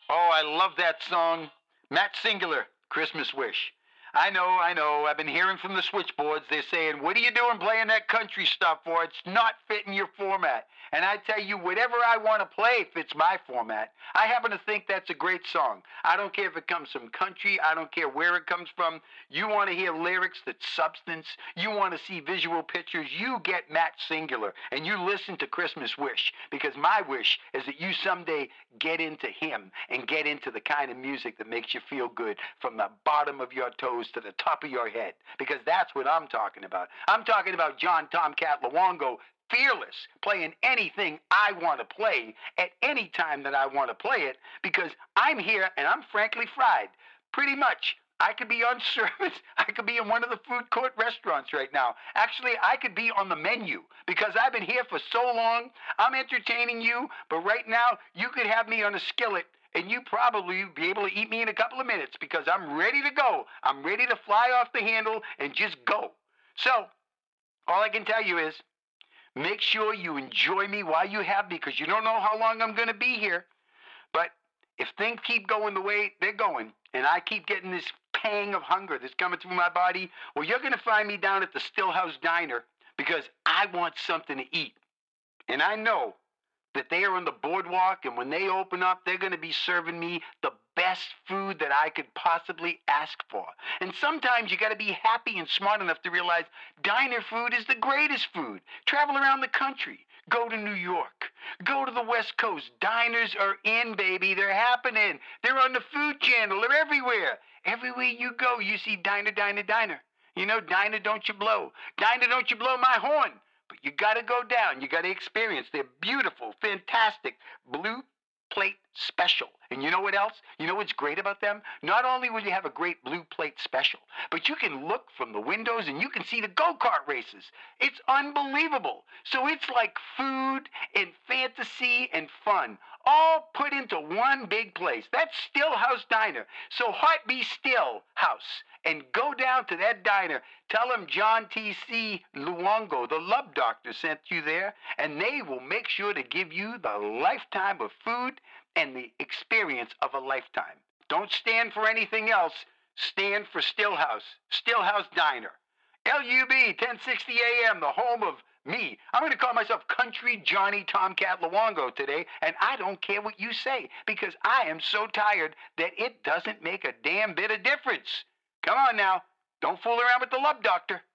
Oh, I love that song. Matt Singular, Christmas Wish. I know. I've been hearing from the switchboards. They're saying, what are you doing playing that country stuff for? It's not fitting your format. And I tell you, whatever I want to play fits my format. I happen to think that's a great song. I don't care if it comes from country. I don't care where it comes from. You want to hear lyrics that's substance. You want to see visual pictures. You get Matt Singular. And you listen to Christmas Wish. Because my wish is that you someday get into him and get into the kind of music that makes you feel good from the bottom of your toes to the top of your head, because that's what I'm talking about. I'm talking about John Tomcat Luongo, fearless, playing anything I want to play at any time that I want to play it, because I'm here and I'm frankly fried. Pretty much, I could be on service. I could be in one of the food court restaurants right now. Actually, I could be on the menu because I've been here for so long. I'm entertaining you, but right now, you could have me on a skillet and you probably be able to eat me in a couple of minutes because I'm ready to go. I'm ready to fly off the handle and just go. So, all I can tell you is make sure you enjoy me while you have me because you don't know how long I'm going to be here. But if things keep going the way they're going and I keep getting this pang of hunger that's coming through my body, well, you're going to find me down at the Stillhouse Diner because I want something to eat. And I know that they are on the boardwalk, and when they open up, they're going to be serving me the best food that I could possibly ask for. And sometimes you got to be happy and smart enough to realize diner food is the greatest food. Travel around the country. Go to New York. Go to the West Coast. Diners are in, baby. They're happening. They're on the Food Channel. They're everywhere. Everywhere you go, you see diner, diner, diner. You know, diner, don't you blow. Diner, don't you blow my horn. But you got to go down. You got to experience their beautiful, fantastic blue plate special. And you know what else? You know what's great about them? Not only will you have a great blue plate special, but you can look from the windows and you can see the go-kart races. It's unbelievable. So it's like food and fantasy and fun all put into one big place. That's Stillhouse Diner. So heart be still, house, and go down to that diner. Tell them John T.C. Luongo, the love doctor, sent you there, and they will make sure to give you the lifetime of food and the experience of a lifetime. Don't stand for anything else. Stand for Stillhouse. Stillhouse Diner. LUB, 1060 AM, the home of me. I'm going to call myself Country Johnny Tomcat Luongo today, and I don't care what you say, because I am so tired that it doesn't make a damn bit of difference. Come on now. Don't fool around with the love doctor.